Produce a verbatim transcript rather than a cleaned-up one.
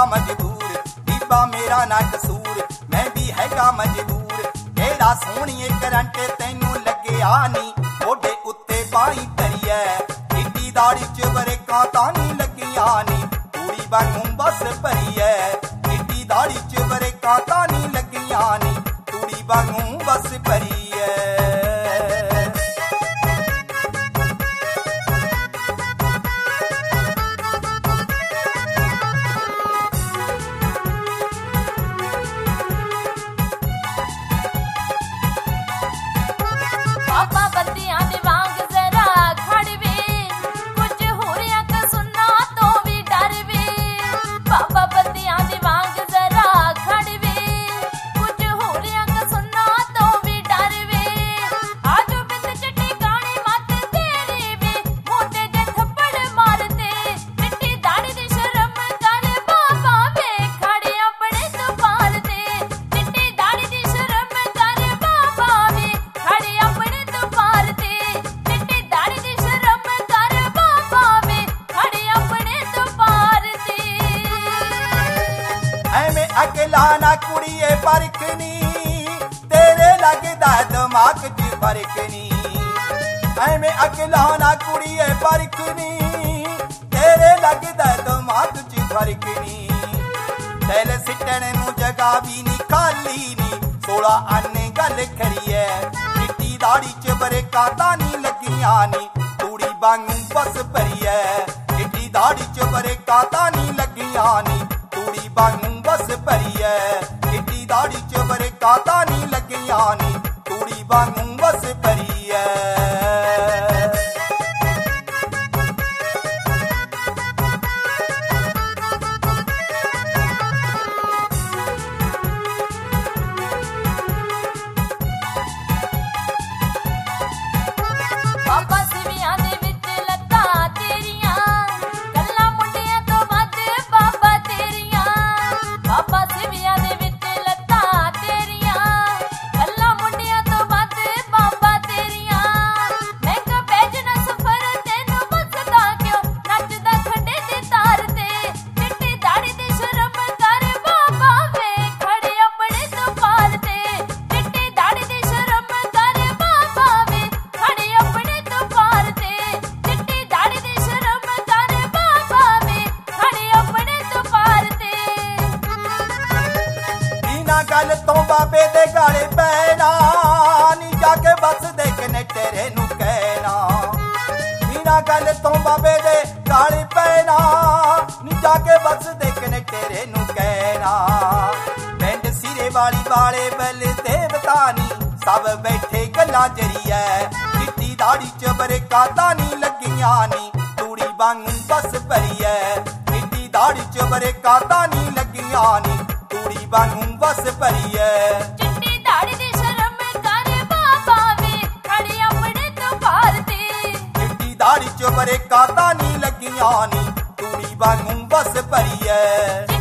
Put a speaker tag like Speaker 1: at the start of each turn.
Speaker 1: मजबूर, बीबा मेरा ना कसूर, मैं भी हैगा मजबूर। केड़ा सोहणीए करंट तैनू लग्गिया नी, मोढे उत्ते बाई धरीए, चिट्टी दाड़ी च बरेकां तां नी लग्गियां नी, तूड़ी वांगू बस भरीए। चिट्टी दाड़ी च बरेकां तां नी लग्गियां नी, तूड़ी वांगू बस भरीए। अकला ना कुड़िए परखनी, तेरे लगदा दिमाग च फर्क नी। ऐवें अकला ना कुड़िए परखनी, तेरे लगदा दिमाग च फर्क नी। दिल सिटण नू जगह भी नी खाली नी, सोलह आने गल खरी है। चिट्टी दाड़ी च बरेकां तां नी लग्गियां नी, तूड़ी वांगू बस भरी है। चिट्टी दाड़ी च बरेकां तां नी लग्गियां नी, तूड़ी वांगू बस भरीए। चिट्टी दाड़ी च बरेकां तां नी लग्गियां नी, तूड़ी वांगू बस भरीए। गल तो बाबे दे गाले पैना नी, जाके बस देखने तेरे नू कहना। बिना गल तो बाबे दे गाले पैना नी, जाके बस देखने तेरे नू कहना। पिंड सिरे वाली वाले बल देवता नी, सब बैठे गल्लां जरिए। चिट्टी दाड़ी च बरेकां तां नी लग्गियां नी, तूड़ी वांगू बस भरीए। चिट्टी दाड़ी च बरेकां तां नी लग्गियां नी, तूड़ी वांगू बस भरीए।
Speaker 2: चिट्टी दाड़ी दी शर्म कर बाबा वे, खड़ी अपने तो पार ते।
Speaker 1: चिट्टी दाड़ी च बरेकां तां नी लग्गियां नी, तूड़ी वांगू बस भरीए।